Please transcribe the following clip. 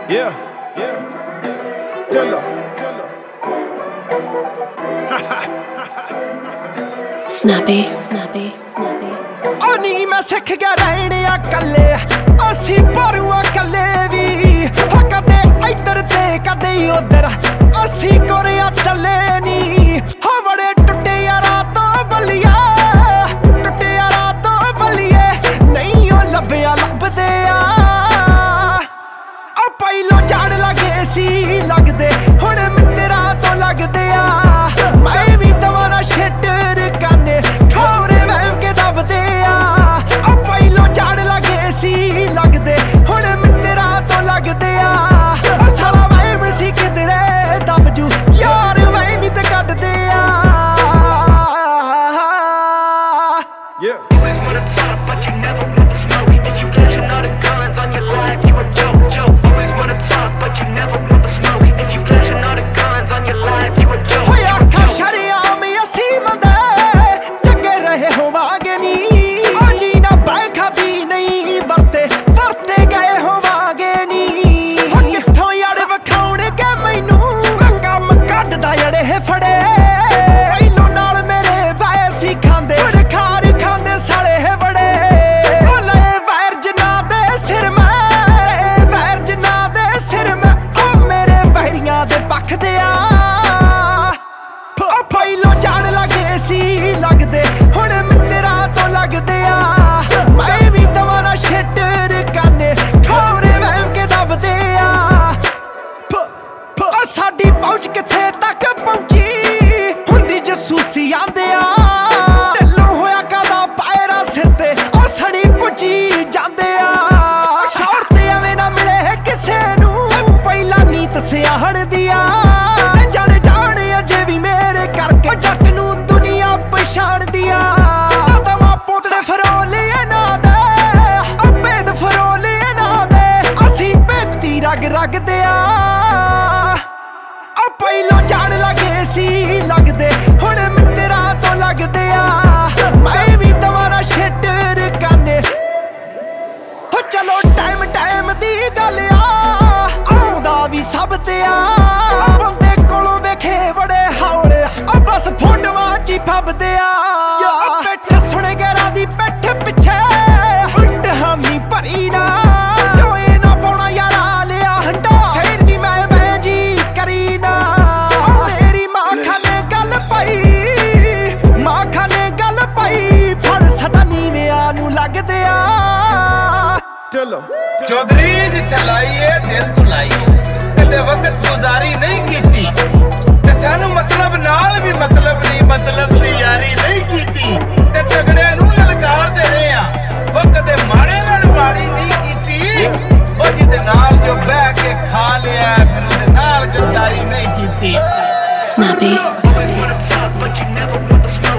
Yeah. Tell her. Snappy. ਉਹ ਨੀ ਮੈਂ ਸਿੱਖ ਗਿਆ ਰਹਿਣਿਆ ਕੱਲੇ ਅਸੀਂ ਪਰੂਆ ਕੱਲੇ ਵੀ ਕਦੇ ਇੱਧਰ ਤੇ ਕਦੇ ਉੱਧਰ ਅਸੀਂ ਕੋਰਿਆ ਚੱਲੇ ਨੀ ਬੜੇ ਟੁੱਟੇ ਯਾਰਾਂ ਤੋਂ ਬੱਲੀਏ ਟੁੱਟੇ ਯਾਰਾਂ ਤੋਂ ਬੱਲੀਏ ਨਹੀਂ ਉਹ ਲੱਭਿਆ ਲੱਭਦੇ ਆ ਪਹਿਲੋਂ ਝਾੜ ਲੱਗੇ ਸੀ ਲੱਗਦੇ ਹੁਣ ਮਿੱਤਰਾਂ ਤੋਂ ਲੱਗਦੇ ਆ ਮੈਂ ਵੀ ਦੁਬਾਰਾ ਛੇਟਰ ਕਾਨੇ ਖੌਰੇ ਵਹਿਮ ਕੇ ਦੱਬਦੇ ਆ ਪਹਿਲੋਂ ਝਾੜ ਲੱਗੇ ਸੀ ਲੱਗਦੇ ਹੁਣ ਮਿੱਤਰਾਂ ਤੋਂ ਲੱਗਦੇ ਆ ਸਾਲਾ ਵਹਿਮ ਸੀ ਕਿਧਰੇ ਦੱਬ ਜੂ ਯਾਰ ਵਹਿਮ ਤੇ ਕੱਢਦੇ ਆ Yeah. ਲੱਗਦੇ ਹੁਣ ਮਿੱਤਰਾਂ ਤੋਂ ਲੱਗਦੇ ਆ ਮੈਂ ਵੀ ਦੁਬਾਰਾ ਛੇਟਰ ਕਾਨੇ ਖੌਰੇ ਵਹਿਮ ਕੇ ਦੱਬਦੇ ਆ ਸਾਡੀ ਪਹੁੰਚ ਕਿੱਥੇ ਤੱਕ ਪਹੁੰਚੀ ਹੁੰਦੀ ਜਸੂਸੀ ਆਂਦੇ ਆ ਢਿੱਲੋਂ ਹੋਇਆ ਕਾਦਾ ਪਾਇਰਾ ਸਿਰ ਤੇ ਸੜੀ ਪੁੱਜੀ ਜਾਂਦੇ ਆ ਸ਼ੌਰ ਤੇ ਐਵੇਂ ਨਾ ਮਿਲੇ ਕਿਸੇ ਨੂੰ ਪਹਿਲਾਂ ਨੀਤ ਸਿਆਹਣ ਦੀਆਂ ਜੜ ਜਾਣ ਅਜੇ ਵੀ ਮੇਰੇ ਕਰਕੇ ਜੱਟ ਨੂੰ ਦੁਨੀਆ ਪਛਾਣਦੀਆਂ ਦਮਾ ਪੋਤੜੇ ਫਰੋਲੇ ਨਾ ਦੇ ਭੇਦ ਫਰੋਲੇ ਨਾ ਦੇ ਅਸੀਂ ਬੇਤੀ ਰਗਦੇ ਆ ਪਹਿਲੋਂ ਝਾੜ ਲੱਗੇ ਸੀ ਲੱਗਦੇ ਹੁਣ ਮਿੱਤਰਾਂ ਤੋਂ ਲੱਗਦੇ ਆ ਮੈਂ ਵੀ ਦੁਬਾਰਾ ਛੇਟਰ ਕਾਨੇ ਚਲੋ ਟਾਈਮ ਦੀ ਗੱਲ ਆ ਆਉਂਦਾ ਵੀ ਸਭ ਤੇ ਆ ਬੰਦੇ ਕੋਲੋਂ ਵੇਖੇ ਬੜੇ ਹੌਲੇ ਬਸ ਫੋਟੋਆਂ ਚ ਹੀ ਫੱਬਦੇ ਆ ਪਿੱਠ ਸੁਣ ਗੈਰਾਂ ਦੀ ਪਿੱਠ ਪਿੱਛੇ ਉਲਟ ਹਾਮੀ ਭਰੀ ਨਾ ਓਏ ਨਾ ਪਾਉਣਾ ਯਾਰਾ ਲਿਆ ਹੰਡਾ ਫੇਰ ਵੀ ਮੈਂ ਜੀ ਕਰੀ ਨਾ ਮੇਰੀ ਮਾਂ ਖਾਨੇ ਗੱਲ ਪਾਈ ਫਲ ਸਦਾ ਨੀਵਿਆਂ ਨੂੰ ਲੱਗਦੇ ਆ Tell her. चौधरी जिथे लाइए दिल तो लाइए कदे वक्त गुजारी नहीं कीती ते सानू मतलब नाल भी मतलब नहीं मतलब दी यारी नहीं कीती ते तगड़े नू ललकार दे रहे आ वो कदे माड़े नाल माड़ी नहीं कीती ओ जिदे नाल जो बह के खा लिया फिर उदे नाल गद्दारी नहीं कीती Snappy.